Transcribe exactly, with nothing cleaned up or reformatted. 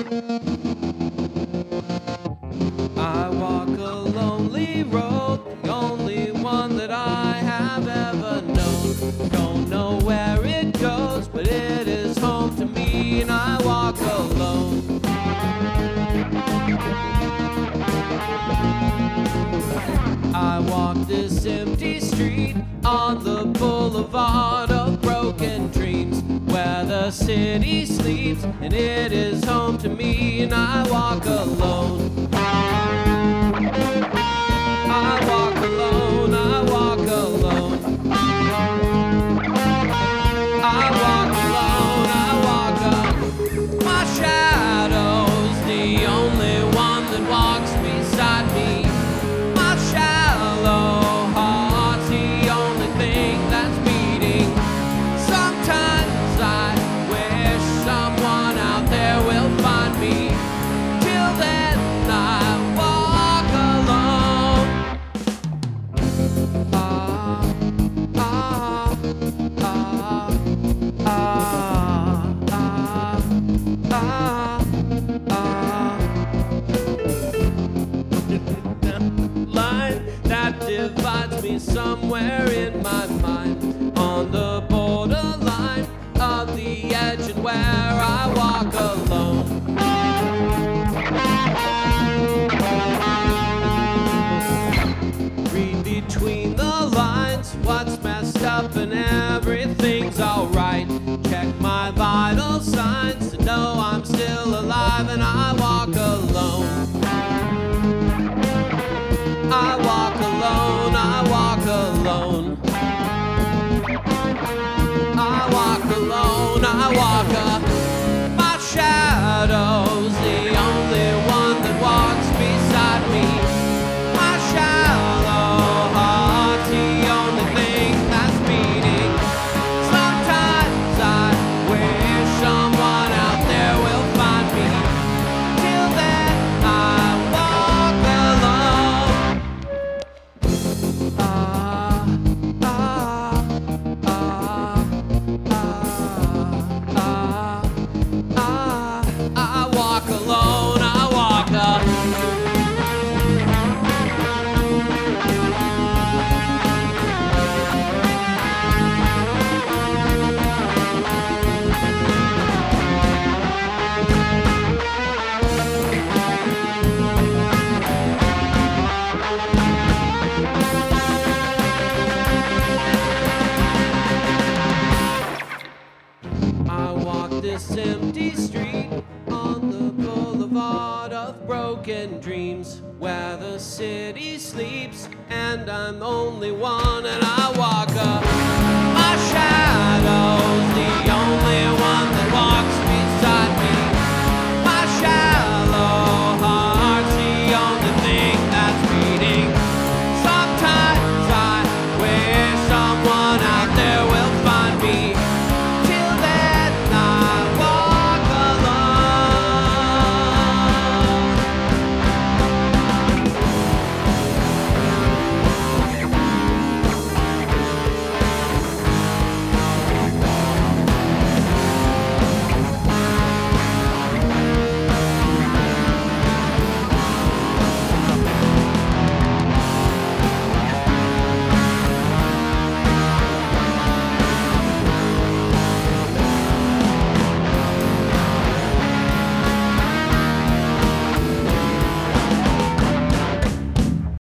I walk a lonely road, the only one that I have ever known. Don't know where it goes, but it is home to me, and I walk alone. I walk this empty street on the boulevard of broken dreams, where the city sleeps, and it is home to me, and I walk alone. I walk alone, I walk alone. I walk alone, I walk alone. My shadow's the only one that walks beside me. My shallow heart's the only thing that's beating. Sometimes I wish someone out there will find me. Till then I walk alone. Ah, ah, ah, ah, ah, ah, ah. Line that divides me somewhere in my mind, on the borderline of the edge, and where I walk alone. Read between the lines what's messed up, and everything's alright. Check my vital signs to know I'm still alive, and I walk alone. I walk alone, I walk alone. I walk alone, I walk alone. My shadow's the only one that walks beside me. My shallow heart's the only thing that's beating. Sometimes I wish someone out there will find me. Till then I walk alone. Ah, ah, ah, ah, ah, ah. I walk alone, I walk alone. I walk this empty street on the boulevard of broken dreams, where the city sleeps, and I'm only one, and I walk a